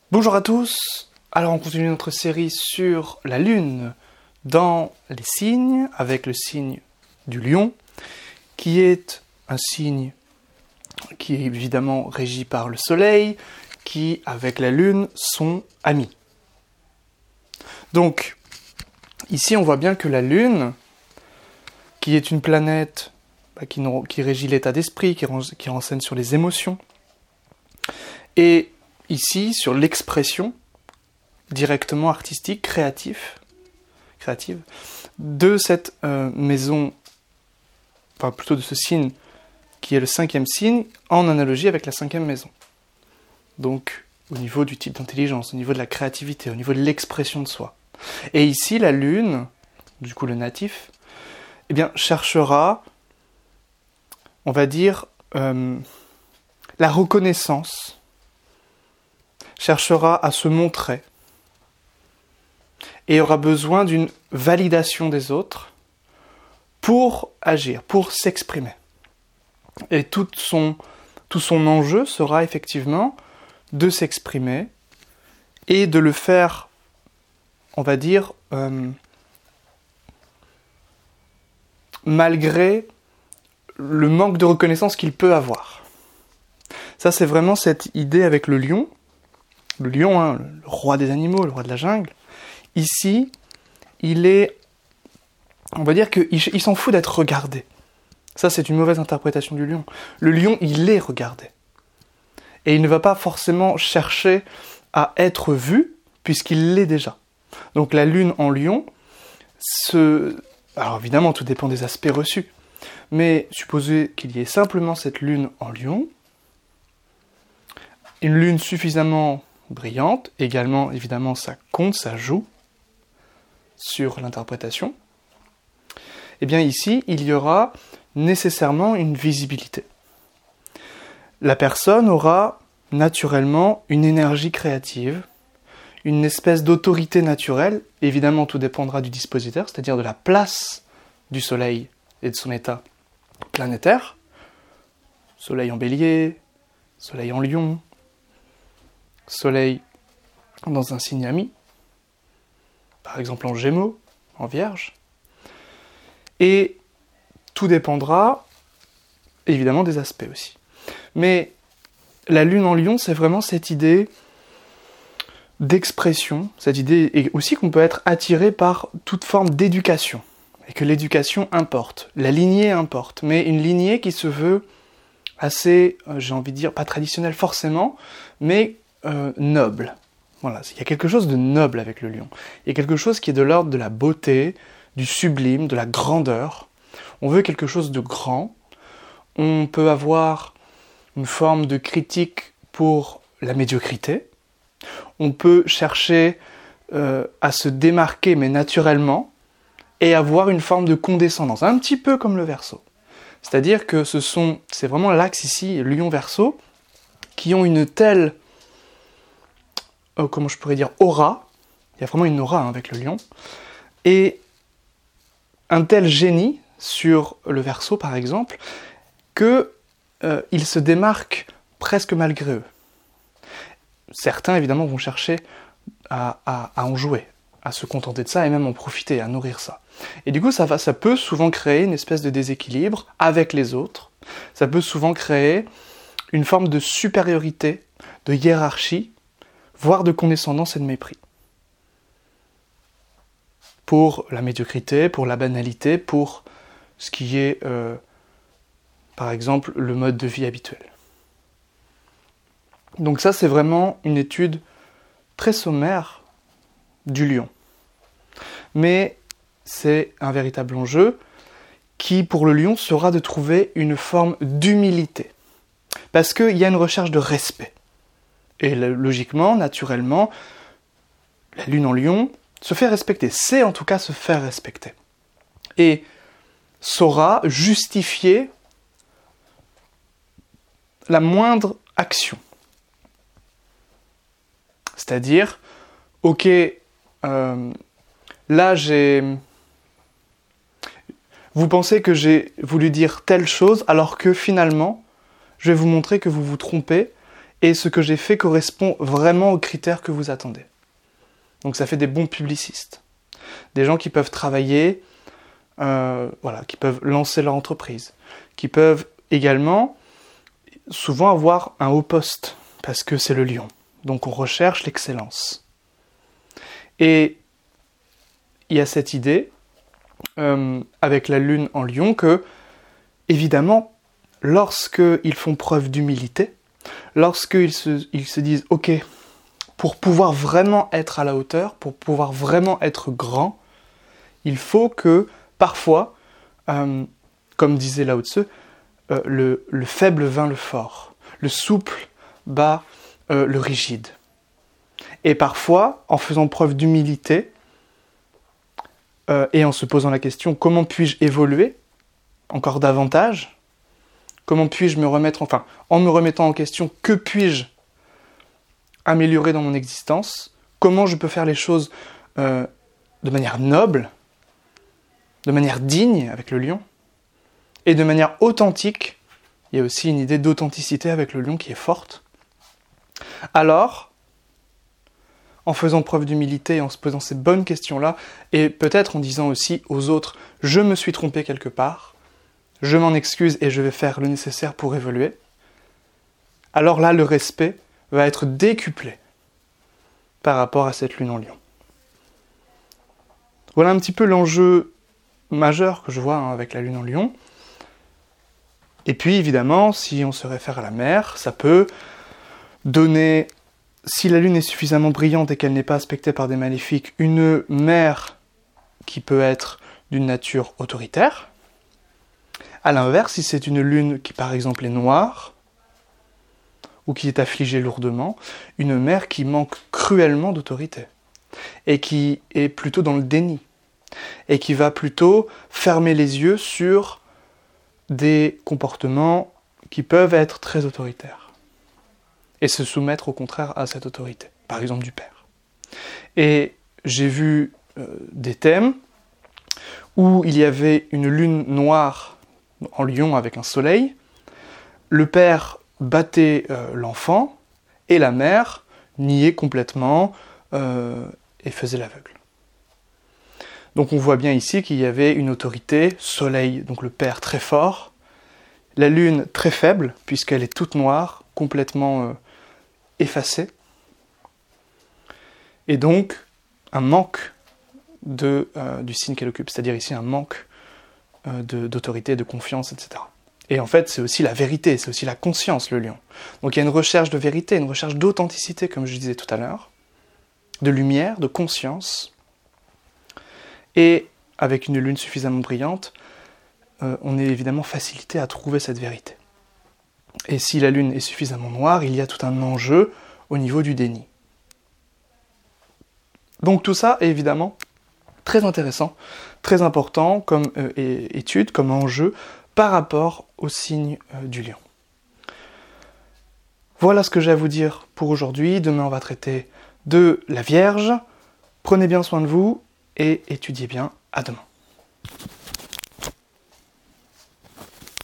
Bonjour à tous, alors on continue notre série sur la Lune dans les signes, avec le signe du Lion, qui est un signe qui est évidemment régi par le Soleil, qui avec la Lune sont amis. Donc, ici on voit bien que la Lune, qui est une planète qui régit l'état d'esprit, qui renseigne sur les émotions, et ici, sur l'expression directement artistique, créative, de cette maison, enfin plutôt de ce signe qui est le 5e signe, en analogie avec la 5e maison. Donc, au niveau du type d'intelligence, au niveau de la créativité, au niveau de l'expression de soi. Et ici, la Lune, du coup le natif, eh bien, cherchera, on va dire, la reconnaissance, cherchera à se montrer et aura besoin d'une validation des autres pour agir, pour s'exprimer. Et tout son enjeu sera effectivement de s'exprimer et de le faire, on va dire, malgré le manque de reconnaissance qu'il peut avoir. Ça, c'est vraiment cette idée avec le lion. Le lion, le roi des animaux, le roi de la jungle, ici, il est, on va dire qu'il s'en fout d'être regardé. Ça, c'est une mauvaise interprétation du lion. Le lion, il est regardé. Et il ne va pas forcément chercher à être vu, puisqu'il l'est déjà. Donc la lune en lion, alors évidemment, tout dépend des aspects reçus, mais supposez qu'il y ait simplement cette lune en lion, une lune suffisamment brillante, également évidemment ça compte, ça joue sur l'interprétation, et bien ici il y aura nécessairement une visibilité. La personne aura naturellement une énergie créative, une espèce d'autorité naturelle, évidemment tout dépendra du dispositeur, c'est-à-dire de la place du Soleil et de son état planétaire, Soleil en Bélier, Soleil en Lion, Soleil dans un signe ami, par exemple en Gémeaux, en Vierge, et tout dépendra évidemment des aspects aussi. Mais la Lune en Lion, c'est vraiment cette idée d'expression, cette idée et aussi qu'on peut être attiré par toute forme d'éducation, et que l'éducation importe, la lignée importe, mais une lignée qui se veut assez, j'ai envie de dire, pas traditionnelle forcément, mais noble. Voilà, il y a quelque chose de noble avec le lion. Il y a quelque chose qui est de l'ordre de la beauté, du sublime, de la grandeur. On veut quelque chose de grand. On peut avoir une forme de critique pour la médiocrité. On peut chercher à se démarquer, mais naturellement, et avoir une forme de condescendance, un petit peu comme le Verseau. C'est-à-dire que c'est vraiment l'axe ici, Lion-Verseau, qui ont une telle comment je pourrais dire, aura, il y a vraiment une aura avec le lion, et un tel génie sur le Verseau par exemple, que il se démarque presque malgré eux. Certains évidemment vont chercher à en jouer, à se contenter de ça et même en profiter, à nourrir ça. Et du coup ça peut souvent créer une espèce de déséquilibre avec les autres, ça peut souvent créer une forme de supériorité, de hiérarchie, voire de condescendance et de mépris. Pour la médiocrité, pour la banalité, pour ce qui est, par exemple, le mode de vie habituel. Donc ça, c'est vraiment une étude très sommaire du lion. Mais c'est un véritable enjeu qui, pour le lion, sera de trouver une forme d'humilité. Parce qu'il y a une recherche de respect. Et logiquement, naturellement, la lune en lion se fait respecter, sait en tout cas se faire respecter. Et saura justifier la moindre action. C'est-à-dire, ok, là vous pensez que j'ai voulu dire telle chose, alors que finalement, je vais vous montrer que vous vous trompez, et ce que j'ai fait correspond vraiment aux critères que vous attendez. Donc ça fait des bons publicistes. Des gens qui peuvent travailler, qui peuvent lancer leur entreprise, qui peuvent également souvent avoir un haut poste, parce que c'est le lion. Donc on recherche l'excellence. Et il y a cette idée, avec la lune en lion, que, évidemment, lorsqu'ils font preuve d'humilité, lorsqu'ils se disent « Ok, pour pouvoir vraiment être à la hauteur, pour pouvoir vraiment être grand, il faut que, parfois, comme disait Lao Tzu, le faible vainc le fort, le souple bat le rigide. » Et parfois, en faisant preuve d'humilité, et en se posant la question « Comment puis-je évoluer encore davantage ? Comment puis-je me remettre, en me remettant en question, que puis-je améliorer dans mon existence ? Comment je peux faire les choses de manière noble, de manière digne avec le lion, et de manière authentique ?» Il y a aussi une idée d'authenticité avec le lion qui est forte. Alors, en faisant preuve d'humilité et en se posant ces bonnes questions-là, et peut-être en disant aussi aux autres « Je me suis trompé quelque part, je m'en excuse et je vais faire le nécessaire pour évoluer », alors là, le respect va être décuplé par rapport à cette lune en lion. Voilà un petit peu l'enjeu majeur que je vois avec la lune en lion. Et puis, évidemment, si on se réfère à la mer, ça peut donner, si la lune est suffisamment brillante et qu'elle n'est pas aspectée par des maléfiques, une mer qui peut être d'une nature autoritaire. À l'inverse, si c'est une lune qui, par exemple, est noire, ou qui est affligée lourdement, une mer qui manque cruellement d'autorité, et qui est plutôt dans le déni, et qui va plutôt fermer les yeux sur des comportements qui peuvent être très autoritaires, et se soumettre au contraire à cette autorité, par exemple du père. Et j'ai vu des thèmes où il y avait une lune noire en lion avec un soleil, le père battait l'enfant, et la mère niait complètement et faisait l'aveugle. Donc on voit bien ici qu'il y avait une autorité, soleil, donc le père très fort, la lune très faible, puisqu'elle est toute noire, complètement effacée, et donc un manque du signe qu'elle occupe, c'est-à-dire ici un manque d'autorité, de confiance, etc. Et en fait, c'est aussi la vérité, c'est aussi la conscience, le lion. Donc il y a une recherche de vérité, une recherche d'authenticité, comme je disais tout à l'heure, de lumière, de conscience. Et avec une lune suffisamment brillante, on est évidemment facilité à trouver cette vérité. Et si la lune est suffisamment noire, il y a tout un enjeu au niveau du déni. Donc tout ça est évidemment très intéressant, très important comme étude, comme enjeu, par rapport au signe du lion. Voilà ce que j'ai à vous dire pour aujourd'hui. Demain, on va traiter de la Vierge. Prenez bien soin de vous et étudiez bien. À demain.